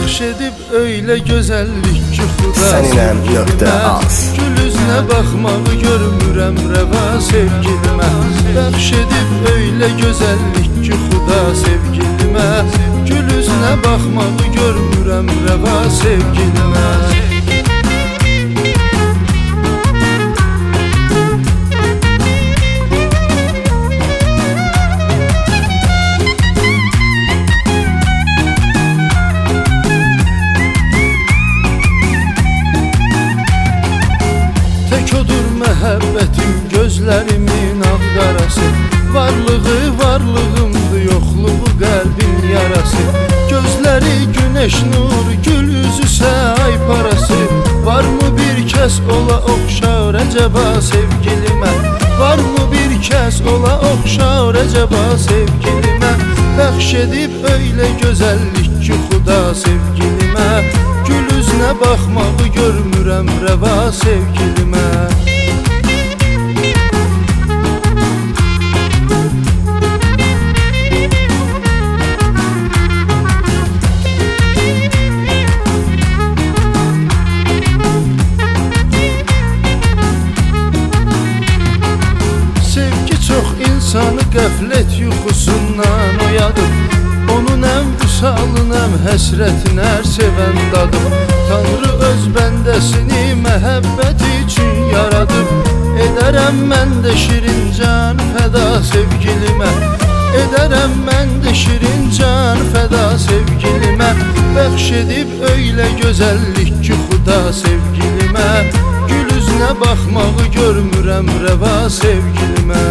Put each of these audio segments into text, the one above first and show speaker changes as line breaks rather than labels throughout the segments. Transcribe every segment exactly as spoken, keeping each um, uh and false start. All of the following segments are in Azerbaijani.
bəxş edib öylə gözəllik ki xuda
Səninəm.az
Gül üzünə baxmağı görmürəm rəva sevgilimə Bəxş edib öylə gözəllik ki xuda sevgilimə Gül üzünə baxmağı görmürəm rəva sevgilimə Məhəbbətim gözlərimin ağdarası Varlığı varlığımdır, yoxluğu qəlbin yarası Gözləri günəş nuru, gül üzüsə ay parası Varmı bir kəs ola oxşar əcəba sevgilimə Varmı bir kəs ola oxşar əcəba sevgilimə Bəxş edib öylə gözəllik ki xuda sevgilimə Gül üzünə baxmağı görmürəm rəva sevgilimə İnsanı qəflət yuxusundan oyadır Onun əm vüsalın, əm həsrətin hər sevən dadır Tanrı öz bəndəsini məhəbbət üçün yaradır Edərəm mən də şirin can fəda sevgilimə Edərəm mən də şirin can fəda sevgilimə Bəxş edib öylə gözəllik ki xuda sevgilimə Gül üzünə baxmağı görmürəm rəva sevgilimə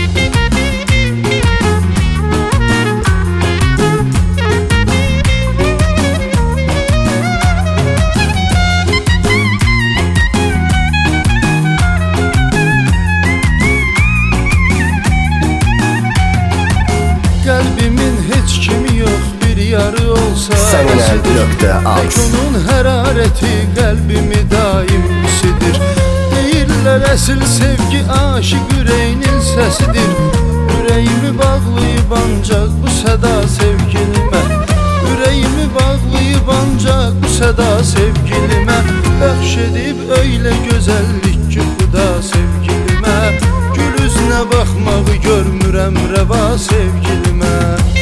Qəlbimin heç kimi yox bir yarı olsa
Səninəm.az
Tək onun hərarəti qəlbimi daim isidir Deyirlər əsil sevgi aşiq ürəyinin səsidir Ürəyimi bağlayıb ancaq bu səda sevgilimə Ürəyimi bağlayıb ancaq bu səda sevgilimə Bəxş edib öylə gözəllik ki xuda sevgilimə Gül üzünə baxmağı görmürəm rəva sevgilimə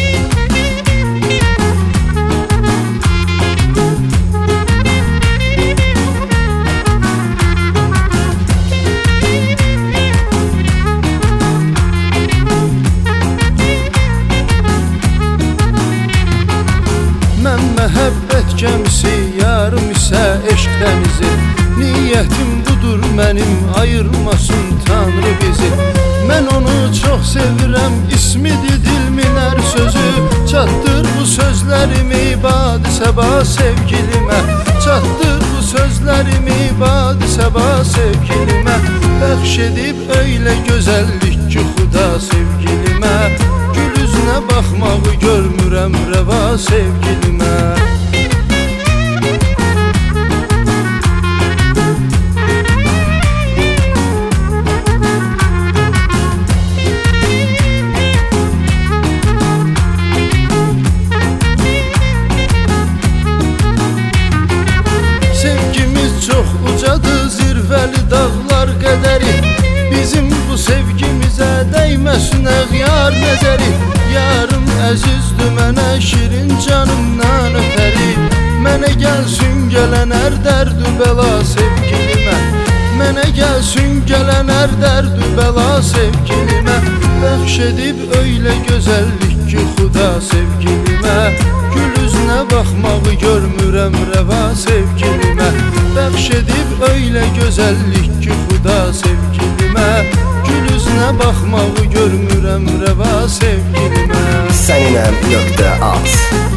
Mən məhəbbət gəmisi, yarım isə eşq dənizi Niyyətim budur mənim, ayırmasın Tanrı bizi Mən onu çox sevirəm, ismidir dilimin hər sözü Çatdır bu sözlərimi badi səba sevgilimə Çatdır bu sözlərimi badi səba sevgilimə Bəxş edib öylə gözəllik ki xuda sevgilimə Gül üzünə baxmağı görmürəm rəva sevgilimə Sevgimiz çox ucadır, zirvəli dağlar qədəri Bizim bu sevgimizə dəyməsin əğyar nəzəri Yarım əzizdir mənə, şirin canımdan ötəri Mənə gəlsin gələn hər dərdü bəla sevgilimə Mənə gəlsin gələn hər dərdü bəla sevgilimə Bəxş edib öylə gözəllik ki xuda sevgilimə Gül üzünə baxmağı görmürəm rəva sevgilimə Bəxş edib öylə gözəllik ki xuda sevgilimə Gül üzünə baxmağı görmürəm rəva sevgilimə
Səninəm.az